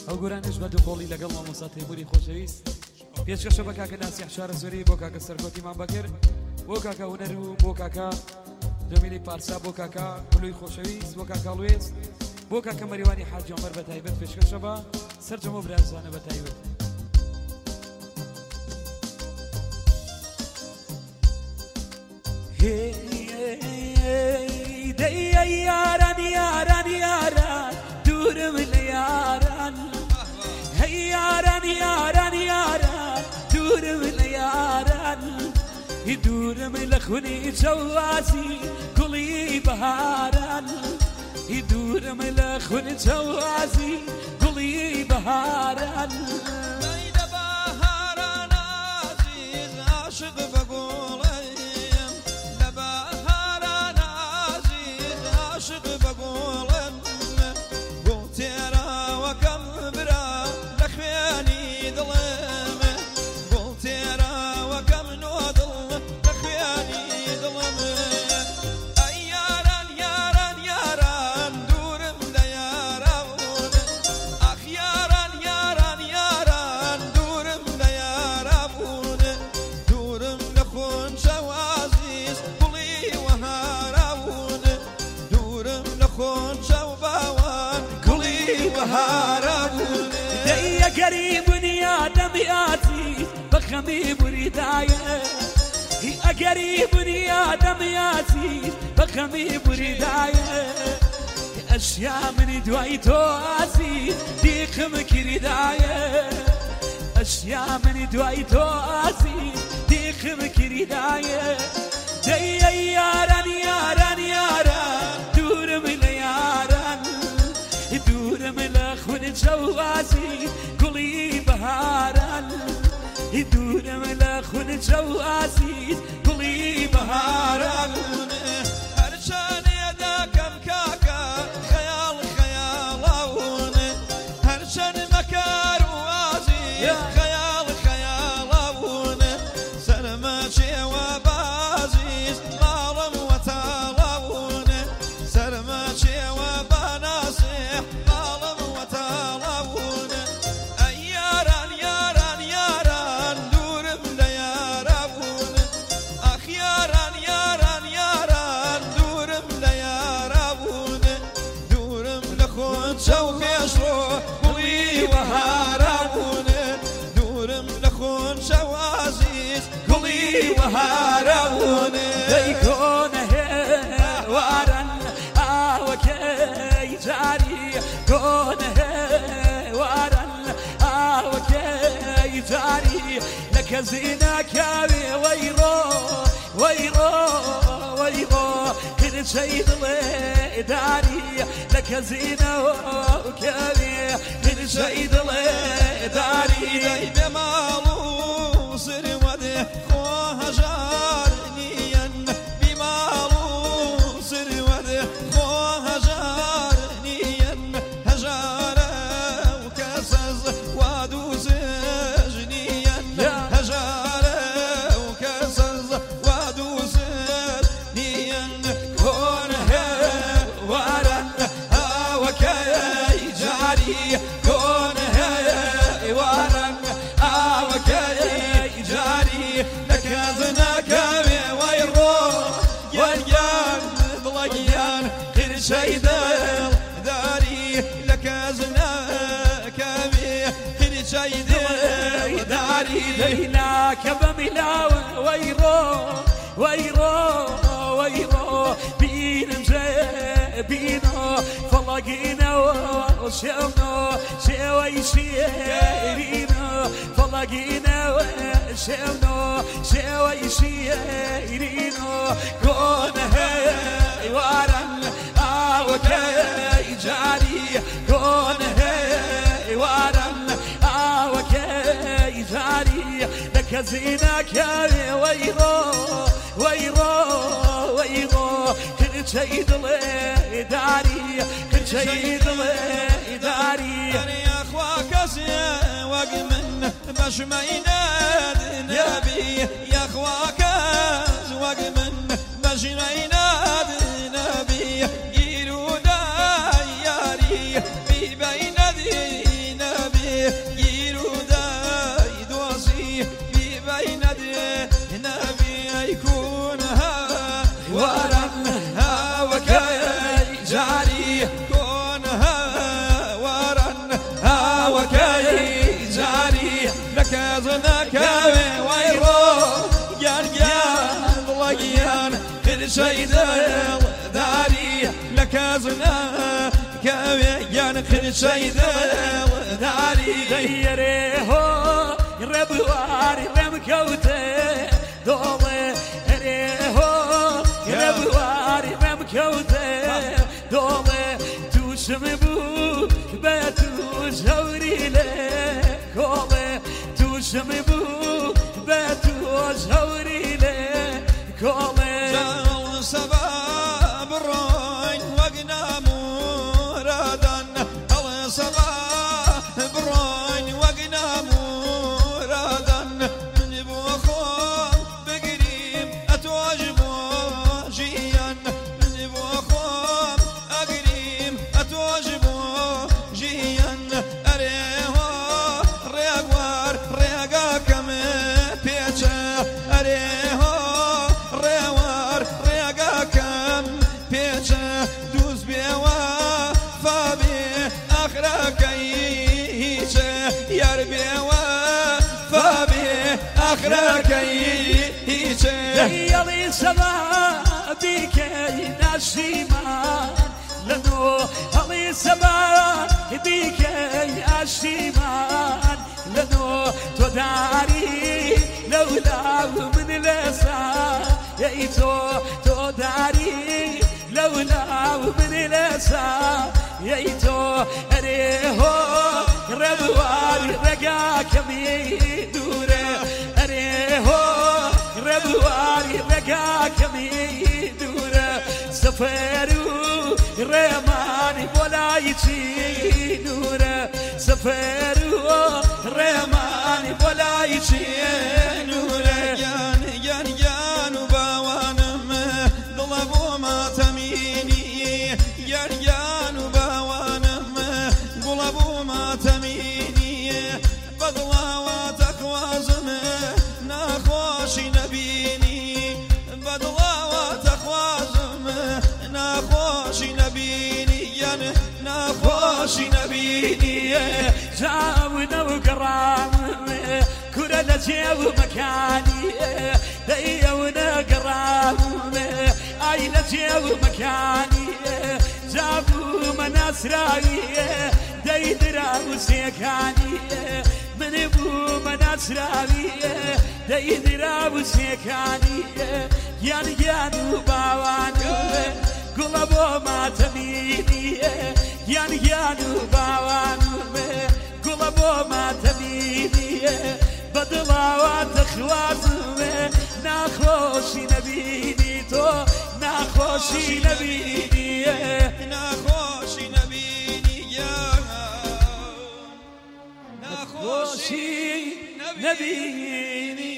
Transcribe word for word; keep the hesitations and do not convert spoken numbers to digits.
ئەو گۆرانش بە دووقۆڵی لەگەڵ مامۆستا تەیموری خۆشەویست پێشکەشە بە کاکە ناسیح شارە زۆری بۆ کاکە سەرکۆتیمان بەکرد بۆ کاکە هونەر و بۆ کاکە جەمیلی پارسا بۆ کاکە گولوی خۆشەویست بۆ کاکە هەڵوێست بۆ کاکە مەریوانی حاج عومەر بە تایبەت پێشکەشە بە سەرجەم و برازانە بە تایبەت ياران ياران ياران دورم الياران هي ياران ياران ياران دورم الياران يدورم لخوني جوازي قلي بهاران يدورم لخوني جوازي قلي بهاران بين بهاران عزيز عاشق بقولي عاشق بقولن قلت يا وكم برا لخياني ظلمه قلت يا وكم نوضل لخياني ظلمه ياران ياران ياران دورم ليارون اخ ياران ياران ياران دورم ليارون دورم لخون شوازيس قلي وهارون خون شوباوان كلي وهاربون دي قريب يا دمياتي بخمي بريداية هي قريب يا دمياتي بخمي بريداية أشياء من دواي تواسي دي خمك رداية أشياء من دواي تواسي دي خمك رداية دي ياران ياران ياران دورم الياران دورم لخون جوازي قلي بهاران دورم لخون جوازي قلي بهاران هرشان يداكم كاكا خيال خيالون هرشان مكار وازي خيال خيالون سلماشي وبازيز مالم وتالون سلماشي وبناصيح مالم وتالون ياران ياران ياران دورم ليارون اخ ياران ياران ياران دورم ليارون دورم لخون شوخي اشرو قلي وهارون دورم لخون شوازيز قلي وهارون يكون وارن آوكي جاري كون وارن آوكي جاري لك زينة كاوي ويرو ويرو ويرو كل شيء ضلي داري لك زينة وكاوي كل شيء ضلي داري بمالو سر وده خوها جارنيا بمالو سر وده خوها جارنيا هجارة وكسز وادوز جنيا هجارة وكسز وادوز جنيا كونه وارن آوكي جاري كونه وارن آوكي جاري لك زناك ويرو والجان ضلقيان كل شي داري لك زناك كل شي داري ليناك بملاو ويرو ويرو ويرو بين بينو فلقينا وشونا شوي شيرينو فلقينا وشونا شوي شيرينو كون هاي وارن آوكي جاري كون هاي وارن آوكي جاري لك زينك ويرو ويرو ويرو كل شي ضلي داري كل شي ضلي داري يا اخواك يا وقمن باش ما ينادي نبي يا اخواك وقمن باش ما ينادي نبي يرو داياري في بين دينا خرشي دل داري لكازنا كويان خرشي دل داري غيره ربواري رمكوته دولة هريه ربواري رمكوته دولة توسم بو باتوس هوري له كوله توسم بو باتوس هوري له كوله جاو سباب الروين وقنا مرادا الله سباب الروين وقنا مرادا من بوخون بقريب أتواجبو جيان من بوخون أقريب أتواجبو جيان أريه رياقوار رياقا كم بيتشا أريه ريوار رياقا كم بيتشا دوز بيوا فابي أخرك ييجا يربيوا فابي أخرك ييجا يلي سما بك نسيما لنو هلي سما بك نسيما لنو تداري لولا من لسا ييتو تداري لولا من لسا ييتو أريهو ربوار رقا كمي دوره أريهو ربواري رقا كمي دوره سفرو ريماني بولايتي دوره سفرو ريماني بولايتي دوره جان جان جان باوانم ضلبو ما تميني جان جان باوانم ضلبو ما تميني بدلا وتخوازم ناخوشي نبيني بدلا وتخوازم ناخوشي نبيني ين ناخوشي نبيني جاونا وقرام كرة لجيب مكاني ديونا قرام اي لجيب مكاني جابوا مناسراي ديدرا وسيكاني من ابو مناسراي ديدرا وسيكاني يان يان باوانو قلبو ما تميني يان يان باوانو قلبو ما تميني بدلا وتخوازم ناخوشي نبيني تو ناخوشي نبيني ناخوشي نبيني يا ناخوشي نبيني